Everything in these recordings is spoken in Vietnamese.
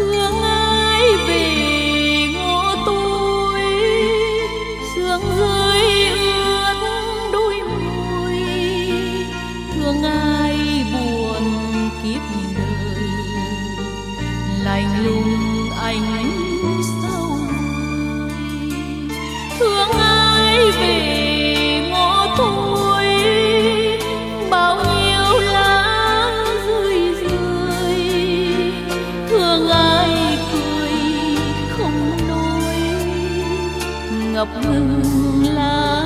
thương ai về ngõ tôi, sương rơi ướt đôi môi. Thương ai buồn kiếp đời, lạnh lùng anh sao người. Thương ai về ngõ tôi, bao nhiêu lá rơi rơi. Thương ai cười không nói, ngập ngừng lá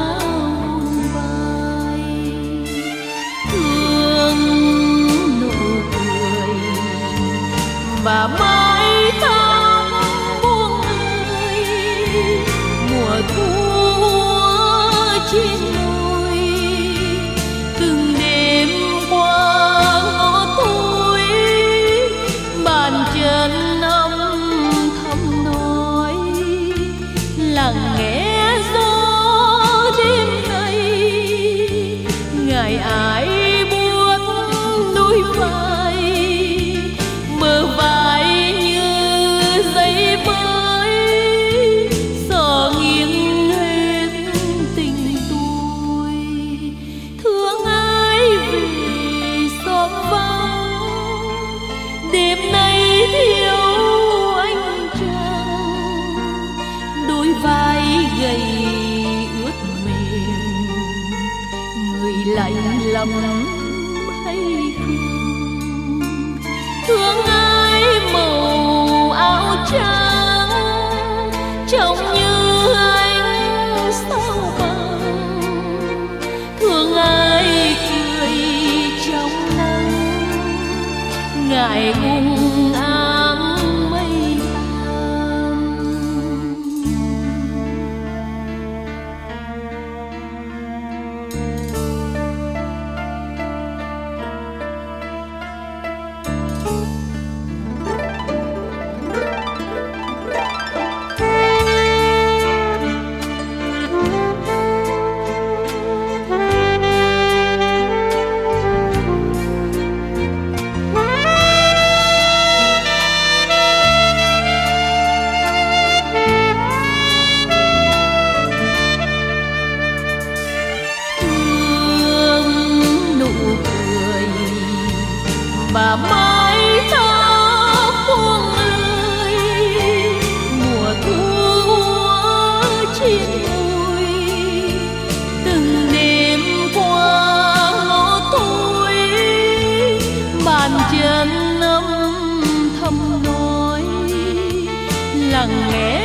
vai. Thương nụ cười và mái tóc buông lơi. Mùa thu trên đồi, từng đêm qua ngõ tôi, bàn chân âm thầm nói. Lặng nghe gió đêm nay, ngày ai buốt đôi vai. Bờ vai như giấy bới, sợ nghiêng hết tình tôi. Thương ai về xóm vắng, đêm nay thiếu anh trăng. Đôi vai gầy ướt mềm, người lạnh lắm hay không. Thương ai màu áo trắng, trông như anh sao bằng. Thương ai cười trong nắng, ngại ngùng áng mây tan. Và mái tóc buông lơi. Mùa thu trên đồi, từng đêm qua ngõ tôi, bàn chân âm thầm nói. Lặng nghe